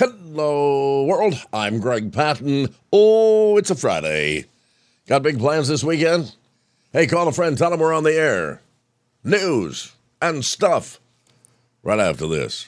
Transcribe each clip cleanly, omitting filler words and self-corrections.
Hello, world. I'm Greg Patton. Oh, it's a Friday. Got big plans this weekend? Hey, call a friend. Tell them we're on the air. News and stuff. Right after this.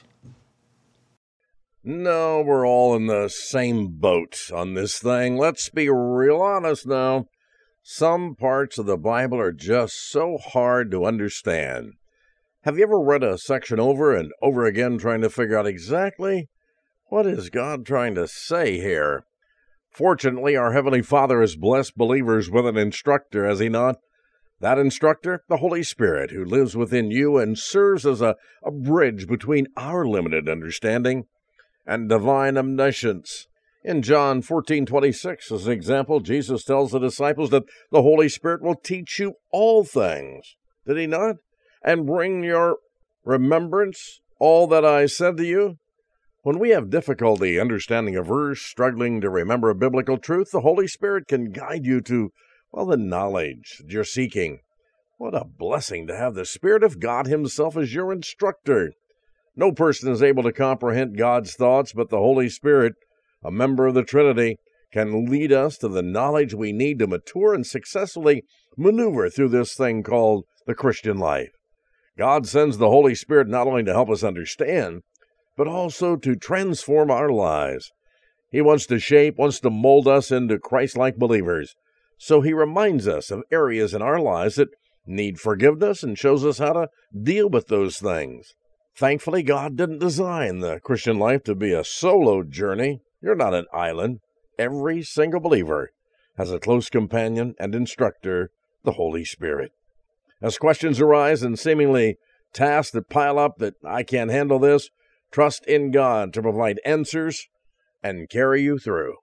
No, we're all in the same boat on this thing. Let's be real honest now. Some parts of the Bible are just so hard to understand. Have you ever read a section over and over again trying to figure out exactly what is God trying to say here? Fortunately, our Heavenly Father has blessed believers with an instructor, has He not? That instructor, the Holy Spirit, who lives within you and serves as a bridge between our limited understanding and divine omniscience. In John 14:26, as an example, Jesus tells the disciples that the Holy Spirit will teach you all things. Did He not? And bring your remembrance all that I said to you? When we have difficulty understanding a verse, struggling to remember a biblical truth, the Holy Spirit can guide you to, the knowledge that you're seeking. What a blessing to have the Spirit of God Himself as your instructor. No person is able to comprehend God's thoughts, but the Holy Spirit, a member of the Trinity, can lead us to the knowledge we need to mature and successfully maneuver through this thing called the Christian life. God sends the Holy Spirit not only to help us understand, but also to transform our lives. He wants to mold us into Christ-like believers. So He reminds us of areas in our lives that need forgiveness and shows us how to deal with those things. Thankfully, God didn't design the Christian life to be a solo journey. You're not an island. Every single believer has a close companion and instructor, the Holy Spirit. As questions arise and seemingly tasks that pile up that I can't handle this, trust in God to provide answers and carry you through.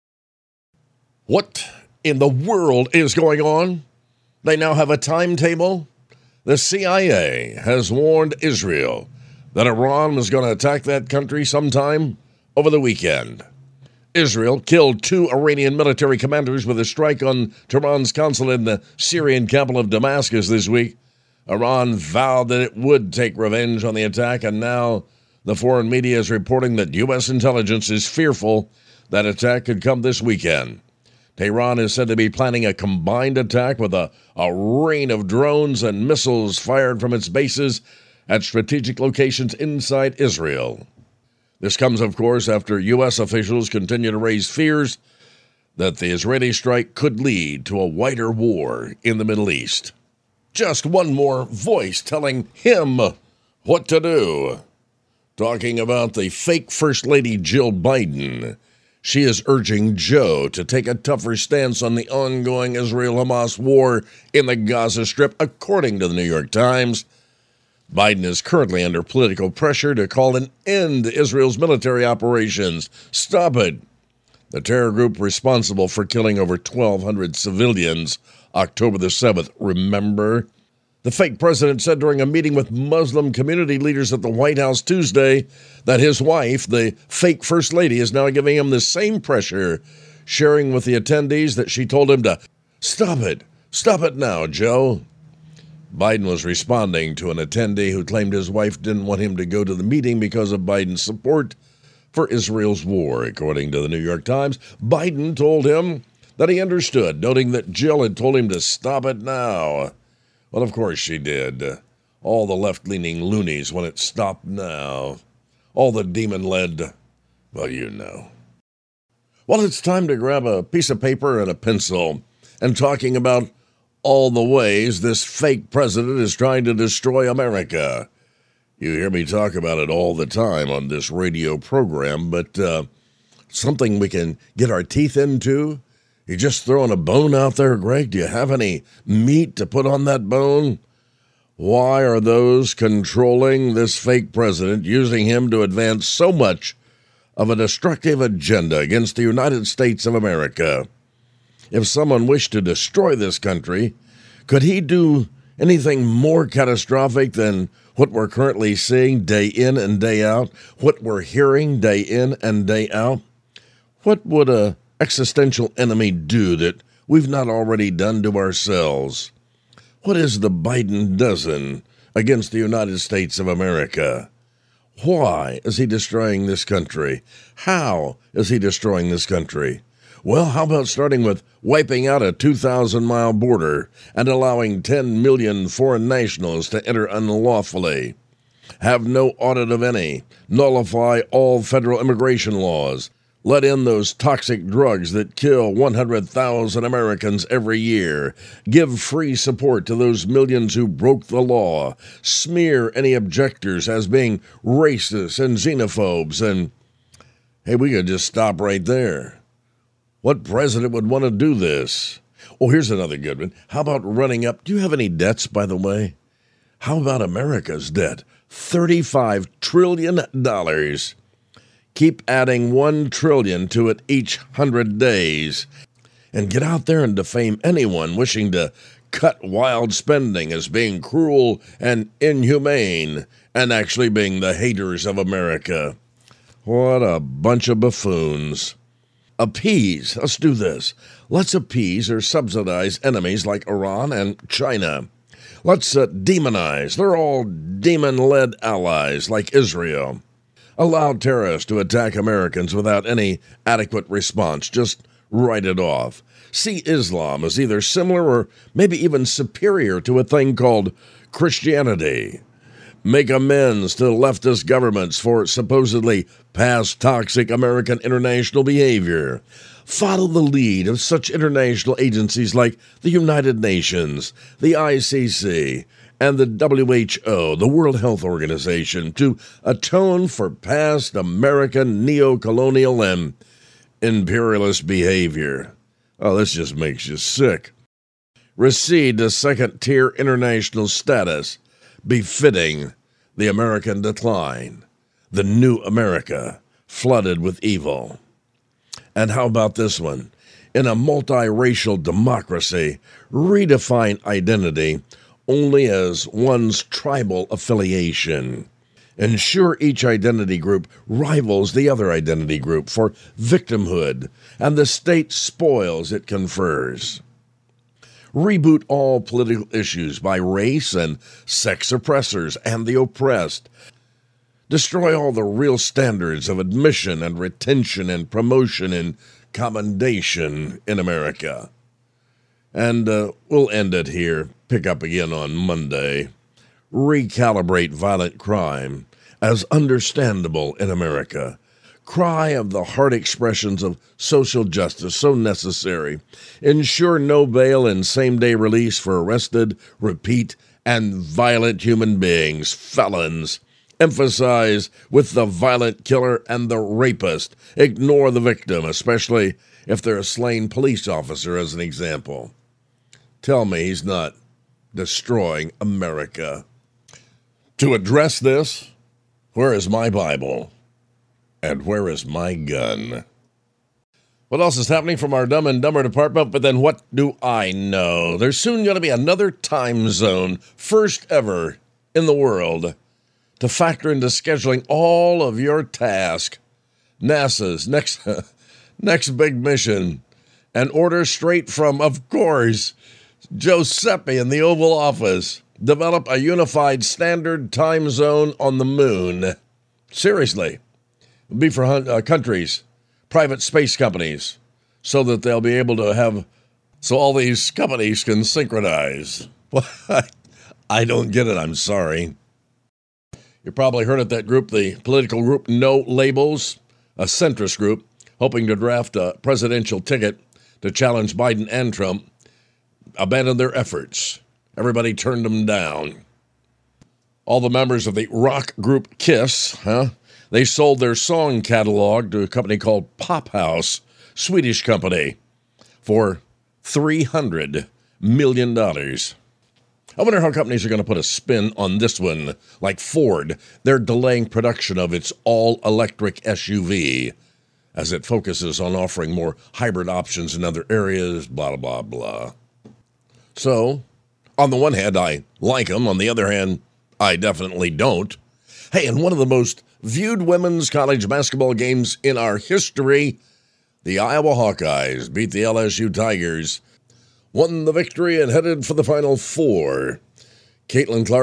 What in the world is going on? They now have a timetable. The CIA has warned Israel that Iran was going to attack that country sometime over the weekend. Israel killed 2 Iranian military commanders with a strike on Tehran's consulate in the Syrian capital of Damascus this week. Iran vowed that it would take revenge on the attack, and now the foreign media is reporting that U.S. intelligence is fearful that attack could come this weekend. Tehran is said to be planning a combined attack with a rain of drones and missiles fired from its bases at strategic locations inside Israel. This comes, of course, after U.S. officials continue to raise fears that the Israeli strike could lead to a wider war in the Middle East. Just one more voice telling him what to do. Talking about the fake First Lady Jill Biden. She is urging Joe to take a tougher stance on the ongoing Israel-Hamas war in the Gaza Strip, according to the New York Times. Biden is currently under political pressure to call an end to Israel's military operations. Stop it. The terror group responsible for killing over 1,200 civilians October the 7th, remember? The fake president said during a meeting with Muslim community leaders at the White House Tuesday that his wife, the fake First Lady, is now giving him the same pressure, sharing with the attendees that she told him to stop it now, Joe. Biden was responding to an attendee who claimed his wife didn't want him to go to the meeting because of Biden's support for Israel's war. According to the New York Times, Biden told him that he understood, noting that Jill had told him to stop it now. Well, of course she did. All the left-leaning loonies want it stopped now. All the demon-led, you know. Well, it's time to grab a piece of paper and a pencil and talking about all the ways this fake president is trying to destroy America. You hear me talk about it all the time on this radio program, but something we can get our teeth into? You just throwing a bone out there, Greg? Do you have any meat to put on that bone? Why are those controlling this fake president using him to advance so much of a destructive agenda against the United States of America? If someone wished to destroy this country, could he do anything more catastrophic than what we're currently seeing day in and day out, what we're hearing day in and day out? What would a existential enemy do that we've not already done to ourselves? What is the Biden dozen against the United States of America? Why is he destroying this country? How is he destroying this country? Well, how about starting with wiping out a 2,000-mile border and allowing 10 million foreign nationals to enter unlawfully? Have no audit of any, nullify all federal immigration laws, let in those toxic drugs that kill 100,000 Americans every year, give free support to those millions who broke the law, smear any objectors as being racist and xenophobes, and, hey, we could just stop right there. What president would want to do this? Oh, here's another good one. How about running up? Do you have any debts, by the way? How about America's debt? $35 trillion. Keep adding $1 trillion to it each 100 days. And get out there and defame anyone wishing to cut wild spending as being cruel and inhumane and actually being the haters of America. What a bunch of buffoons. Appease. Let's do this. Let's appease or subsidize enemies like Iran and China. Let's demonize. They're all demon-led allies like Israel. Allow terrorists to attack Americans without any adequate response. Just write it off. See Islam as either similar or maybe even superior to a thing called Christianity. Make amends to leftist governments for supposedly past toxic American international behavior. Follow the lead of such international agencies like the United Nations, the ICC, and the WHO, the World Health Organization, to atone for past American neo-colonial and imperialist behavior. Oh, this just makes you sick. Recede to second-tier international status, befitting the American decline, the new America flooded with evil. And how about this one? In a multiracial democracy, redefine identity only as one's tribal affiliation. Ensure each identity group rivals the other identity group for victimhood, and the state spoils it confers. Reboot all political issues by race and sex oppressors and the oppressed. Destroy all the real standards of admission and retention and promotion and commendation in America. And we'll end it here. Pick up again on Monday. Recalibrate violent crime as understandable in America. Cry of the heart expressions of social justice so necessary. Ensure no bail and same-day release for arrested, repeat, and violent human beings, felons. Emphasize with the violent killer and the rapist. Ignore the victim, especially if they're a slain police officer, as an example. Tell me he's not destroying America. To address this, where is my Bible? And where is my gun? What else is happening from our Dumb and Dumber department? But then what do I know? There's soon going to be another time zone, first ever in the world, to factor into scheduling all of your tasks. NASA's next big mission, and order straight from, of course, Giuseppe in the Oval Office. Develop a unified standard time zone on the moon. Seriously. It'll be for countries, private space companies, so that they'll be able to have, so all these companies can synchronize. I don't get it, I'm sorry. You probably heard of that group, the political group No Labels, a centrist group, hoping to draft a presidential ticket to challenge Biden and Trump, abandoned their efforts. Everybody turned them down. All the members of the rock group Kiss, they sold their song catalog to a company called Pop House, Swedish company, for $300 million. I wonder how companies are going to put a spin on this one. Like Ford, they're delaying production of its all-electric SUV as it focuses on offering more hybrid options in other areas, blah, blah, blah. So, on the one hand, I like them. On the other hand, I definitely don't. Hey, and one of the most viewed women's college basketball games in our history, the Iowa Hawkeyes beat the LSU Tigers, won the victory and headed for the Final Four. Caitlin Clark,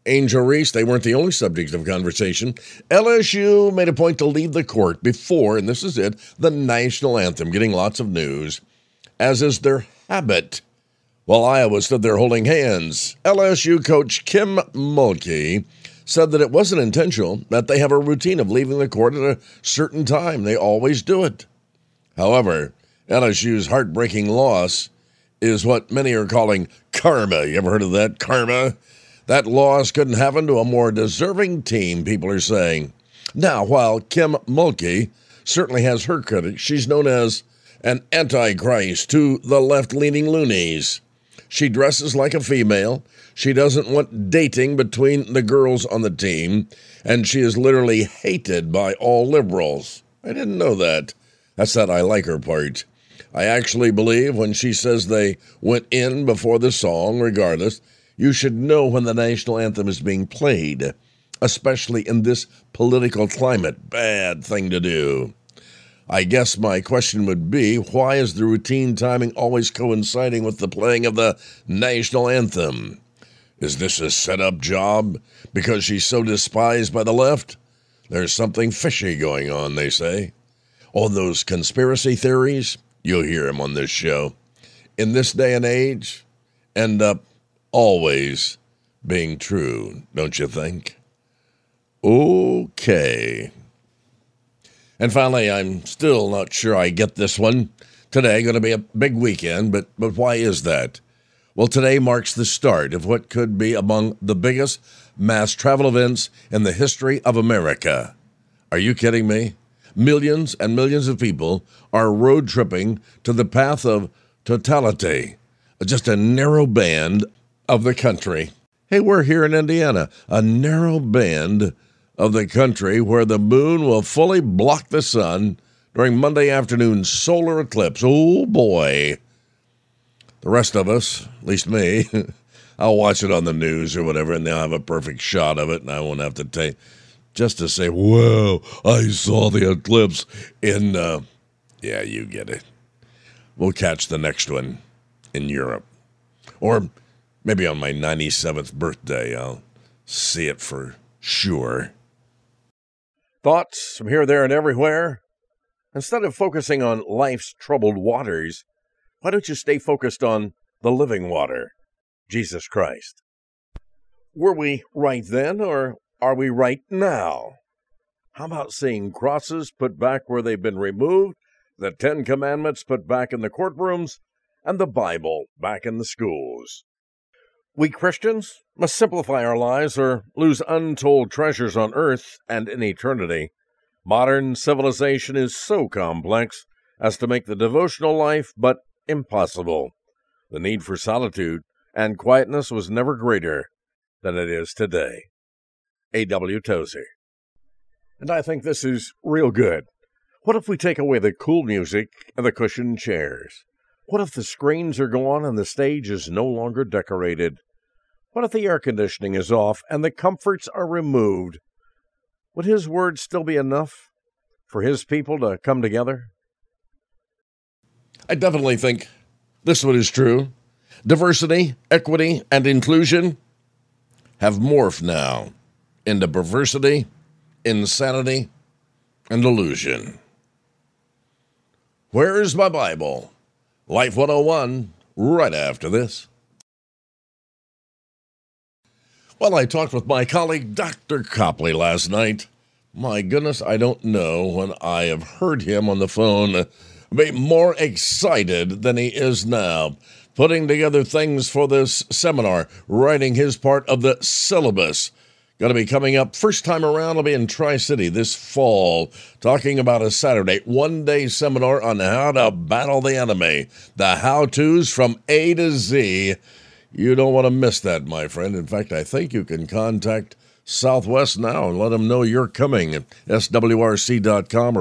Angel Reese, they weren't the only subject of conversation. LSU made a point to leave the court before, and this is it, the national anthem, getting lots of news, as is their habit. While Iowa stood there holding hands, LSU coach Kim Mulkey said that it wasn't intentional, that they have a routine of leaving the court at a certain time. They always do it. However, LSU's heartbreaking loss is what many are calling karma. You ever heard of that? Karma? That loss couldn't happen to a more deserving team, people are saying. Now, while Kim Mulkey certainly has her critics, she's known as an antichrist to the left-leaning loonies. She dresses like a female. She doesn't want dating between the girls on the team, and she is literally hated by all liberals. I didn't know that. That's that I like her part. I actually believe when she says they went in before the song, regardless, you should know when the national anthem is being played, especially in this political climate. Bad thing to do. I guess my question would be, why is the routine timing always coinciding with the playing of the national anthem? Is this a set-up job because she's so despised by the left? There's something fishy going on, they say. All those conspiracy theories, you'll hear them on this show. In this day and age, end up always being true, don't you think? Okay. And finally, I'm still not sure I get this one. Today, going to be a big weekend, but why is that? Well, today marks the start of what could be among the biggest mass travel events in the history of America. Are you kidding me? Millions and millions of people are road tripping to the path of totality, just a narrow band of the country. Hey, we're here in Indiana, a narrow band of the country where the moon will fully block the sun during Monday afternoon's solar eclipse. Oh, boy. The rest of us, at least me, I'll watch it on the news or whatever, and they'll have a perfect shot of it, and I won't have to take, just to say, whoa, I saw the eclipse in, yeah, you get it. We'll catch the next one in Europe. Or maybe on my 97th birthday, I'll see it for sure. Thoughts from here, there, and everywhere? Instead of focusing on life's troubled waters, why don't you stay focused on the living water, Jesus Christ? Were we right then, or are we right now? How about seeing crosses put back where they've been removed, the 10 Commandments put back in the courtrooms, and the Bible back in the schools? We Christians must simplify our lives or lose untold treasures on earth and in eternity. Modern civilization is so complex as to make the devotional life but impossible. The need for solitude and quietness was never greater than it is today. A.W. Tozer. And I think this is real good. What if we take away the cool music and the cushioned chairs? What if the screens are gone and the stage is no longer decorated? What if the air conditioning is off and the comforts are removed? Would His word still be enough for His people to come together? I definitely think this one is true. Diversity, equity, and inclusion have morphed now into perversity, insanity, and delusion. Where's my Bible? Life 101, right after this. Well, I talked with my colleague, Dr. Copley, last night. My goodness, I don't know when I have heard him on the phone be more excited than he is now, putting together things for this seminar, writing his part of the syllabus. Going to be coming up first time around. I'll be in Tri-City this fall, talking about a Saturday, one-day seminar on how to battle the enemy, the how-tos from A to Z. You don't want to miss that, my friend. In fact, I think you can contact Southwest now and let them know you're coming at swrc.com or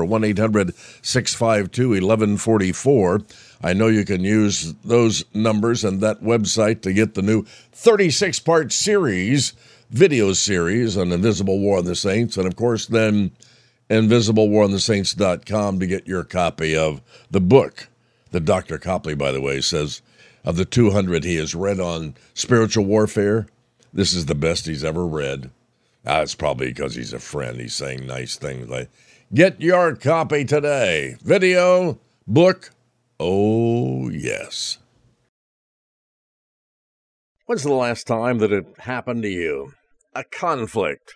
1-800-652-1144. I know you can use those numbers and that website to get the new 36-part series, video series on Invisible War on the Saints, and of course then InvisibleWarOnTheSaints.com to get your copy of the book that Dr. Copley, by the way, says of the 200 he has read on spiritual warfare, This is the best he's ever read. It's probably because he's a friend. He's saying nice things like, get your copy today. Video, book, oh yes. When's the last time that it happened to you? A conflict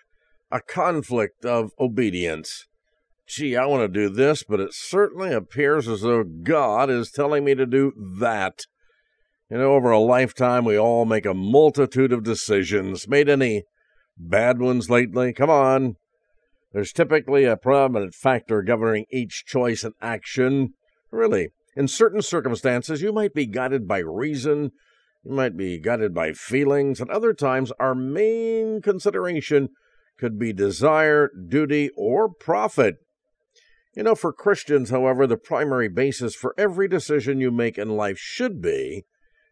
of obedience. Gee, I want to do this, but it certainly appears as though God is telling me to do that. You know, over a lifetime, we all make a multitude of decisions. Made any bad ones lately? Come on. There's typically a prominent factor governing each choice and action. Really, in certain circumstances, you might be guided by reason, you might be guided by feelings, and other times our main consideration could be desire, duty, or profit. You know, for Christians, however, the primary basis for every decision you make in life should be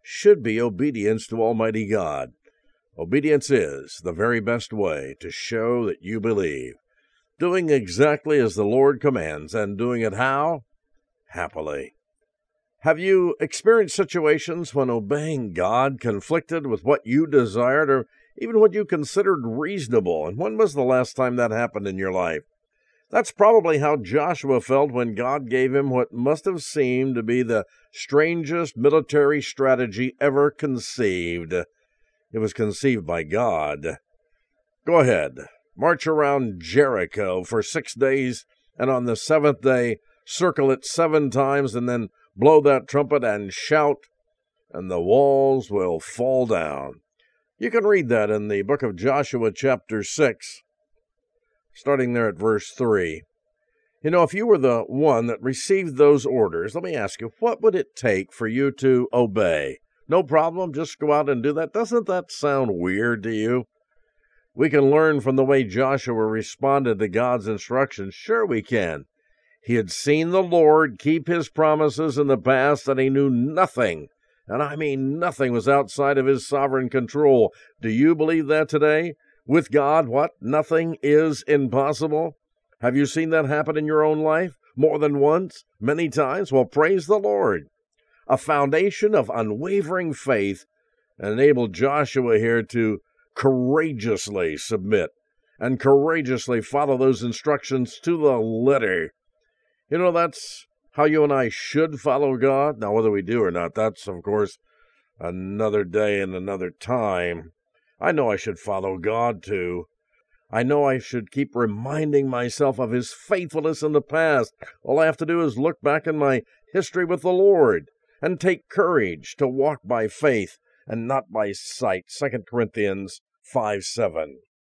obedience to Almighty God. Obedience is the very best way to show that you believe. Doing exactly as the Lord commands, and doing it how? Happily. Have you experienced situations when obeying God conflicted with what you desired or even what you considered reasonable? And when was the last time that happened in your life? That's probably how Joshua felt when God gave him what must have seemed to be the strangest military strategy ever conceived. It was conceived by God. Go ahead, march around Jericho for 6 days, and on the 7th day, circle it 7 times, and then blow that trumpet and shout, and the walls will fall down. You can read that in the book of Joshua, chapter 6, starting there at verse 3. You know, if you were the one that received those orders, let me ask you, what would it take for you to obey? No problem, just go out and do that. Doesn't that sound weird to you? We can learn from the way Joshua responded to God's instructions. Sure we can. He had seen the Lord keep his promises in the past, and he knew nothing, and I mean nothing, was outside of his sovereign control. Do you believe that today? With God, what? Nothing is impossible? Have you seen that happen in your own life? More than once? Many times? Well, praise the Lord. A foundation of unwavering faith enabled Joshua here to courageously submit and courageously follow those instructions to the letter. You know, that's how you and I should follow God. Now, whether we do or not, that's, of course, another day and another time. I know I should follow God, too. I know I should keep reminding myself of his faithfulness in the past. All I have to do is look back in my history with the Lord and take courage to walk by faith and not by sight. 2 Corinthians 5:7.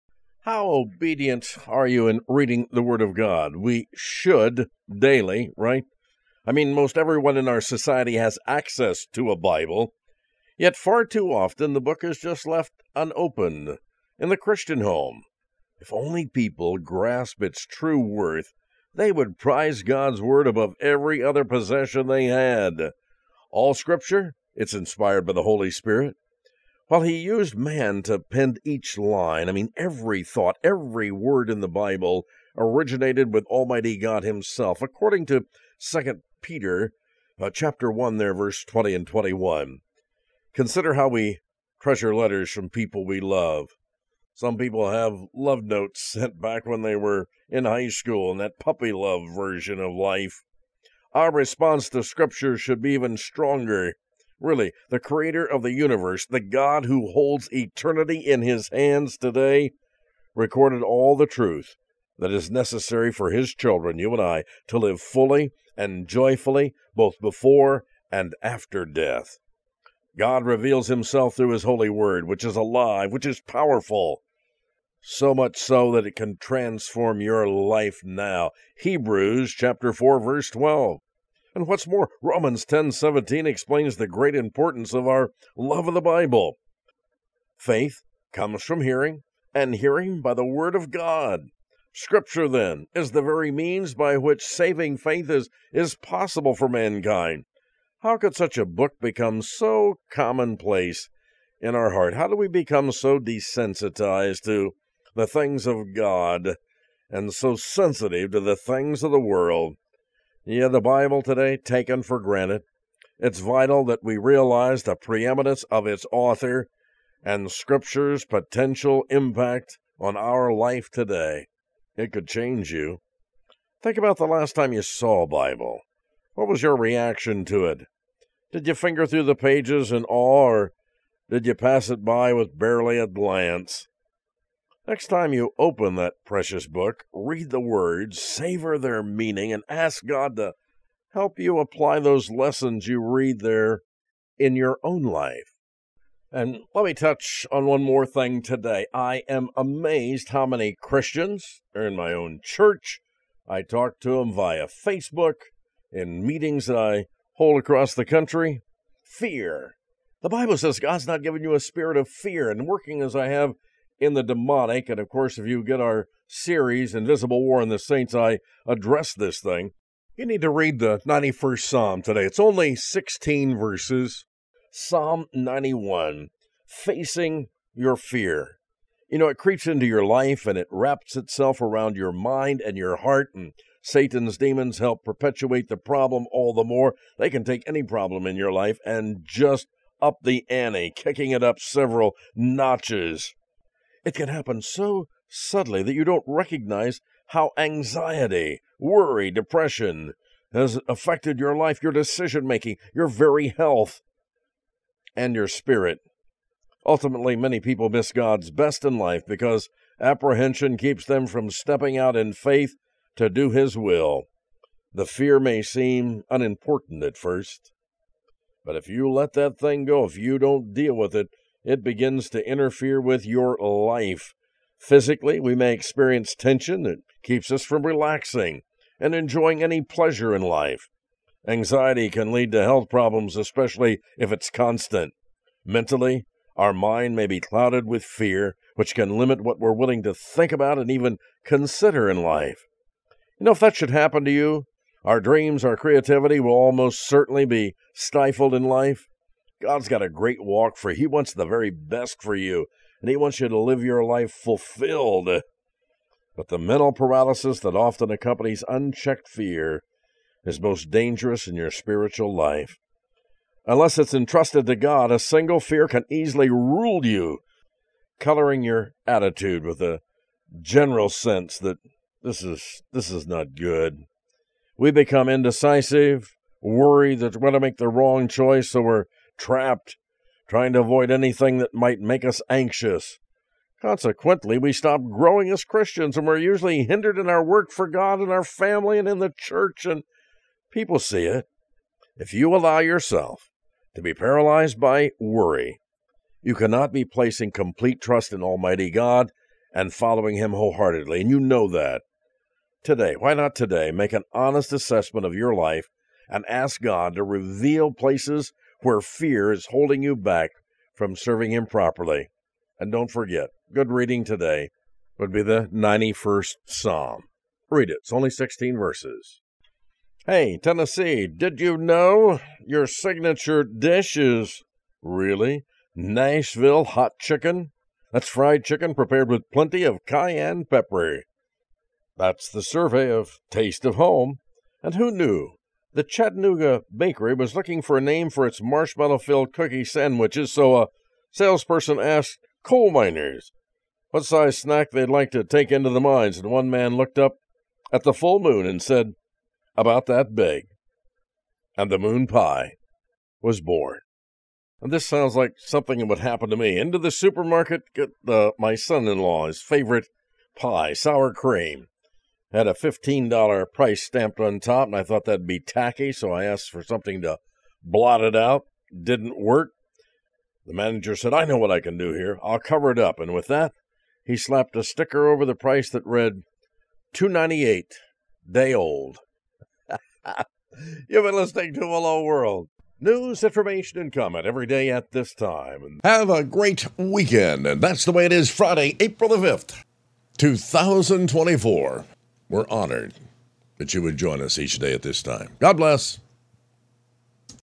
How obedient are you in reading the Word of God? We should daily, right? I mean, most everyone in our society has access to a Bible, yet far too often the book is just left unopened in the Christian home. If only people grasp its true worth, they would prize God's Word above every other possession they had. All Scripture, it's inspired by the Holy Spirit. While he used man to pen each line, I mean, every thought, every word in the Bible originated with Almighty God himself, according to 2 Peter chapter 1 there, verse 20 and 21. Consider how we treasure letters from people we love. Some people have love notes sent back when they were in high school, and that puppy love version of life. Our response to Scripture should be even stronger. Really, the creator of the universe, the God who holds eternity in his hands today, recorded all the truth that is necessary for his children, you and I, to live fully and joyfully, both before and after death. God reveals himself through his holy word, which is alive, which is powerful, so much so that it can transform your life now. Hebrews chapter 4, verse 12. And what's more, Romans 10:17 explains the great importance of our love of the Bible. Faith comes from hearing, and hearing by the Word of God. Scripture, then, is the very means by which saving faith is possible for mankind. How could such a book become so commonplace in our heart? How do we become so desensitized to the things of God and so sensitive to the things of the world? Yeah, the Bible today, taken for granted. It's vital that we realize the preeminence of its author and Scripture's potential impact on our life today. It could change you. Think about the last time you saw a Bible. What was your reaction to it? Did you finger through the pages in awe, or did you pass it by with barely a glance? Next time you open that precious book, read the words, savor their meaning, and ask God to help you apply those lessons you read there in your own life. And let me touch on one more thing today. I am amazed how many Christians are in my own church. I talk to them via Facebook, in meetings that I hold across the country. Fear. The Bible says God's not giving you a spirit of fear, and working as I have in the demonic, and of course if you get our series, Invisible War in the Saints, I address this thing. You need to read the 91st Psalm today. It's only 16 verses. Psalm 91, facing your fear. You know, it creeps into your life and it wraps itself around your mind and your heart, and Satan's demons help perpetuate the problem all the more. They can take any problem in your life and just up the ante, kicking it up several notches. It can happen so subtly that you don't recognize how anxiety, worry, depression has affected your life, your decision-making, your very health, and your spirit. Ultimately, many people miss God's best in life because apprehension keeps them from stepping out in faith to do His will. The fear may seem unimportant at first, but if you let that thing go, if you don't deal with it, it begins to interfere with your life. Physically, we may experience tension that keeps us from relaxing and enjoying any pleasure in life. Anxiety can lead to health problems, especially if it's constant. Mentally, our mind may be clouded with fear, which can limit what we're willing to think about and even consider in life. You know, if that should happen to you, our dreams, our creativity will almost certainly be stifled in life. God's got a great walk for you. He wants the very best for you, and He wants you to live your life fulfilled. But the mental paralysis that often accompanies unchecked fear is most dangerous in your spiritual life. Unless it's entrusted to God, a single fear can easily rule you, coloring your attitude with a general sense that this is not good. We become indecisive, worried that we're going to make the wrong choice, so we're trapped, trying to avoid anything that might make us anxious. Consequently, we stop growing as Christians, and we're usually hindered in our work for God and our family and in the church, and people see it. If you allow yourself to be paralyzed by worry, you cannot be placing complete trust in Almighty God and following Him wholeheartedly, and you know that. Today, why not today, make an honest assessment of your life and ask God to reveal places where fear is holding you back from serving Him properly. And don't forget, good reading today would be the 91st Psalm. Read it. It's only 16 verses. Hey, Tennessee, did you know your signature dish is really Nashville hot chicken? That's fried chicken prepared with plenty of cayenne pepper. That's the survey of Taste of Home. And who knew? The Chattanooga Bakery was looking for a name for its marshmallow-filled cookie sandwiches, so a salesperson asked coal miners what size snack they'd like to take into the mines, and one man looked up at the full moon and said, "About that big." And the moon pie was born. And this sounds like something that would happen to me. Into the supermarket, get my son-in-law, his favorite pie, sour cream. Had a $15 price stamped on top, and I thought that'd be tacky, so I asked for something to blot it out. Didn't work. The manager said, "I know what I can do here. I'll cover it up." And with that, he slapped a sticker over the price that read, $2.98, day old. You've been listening to Hello World. News, information, and comment every day at this time. Have a great weekend. And that's the way it is Friday, April the 5th, 2024. We're honored that you would join us each day at this time. God bless.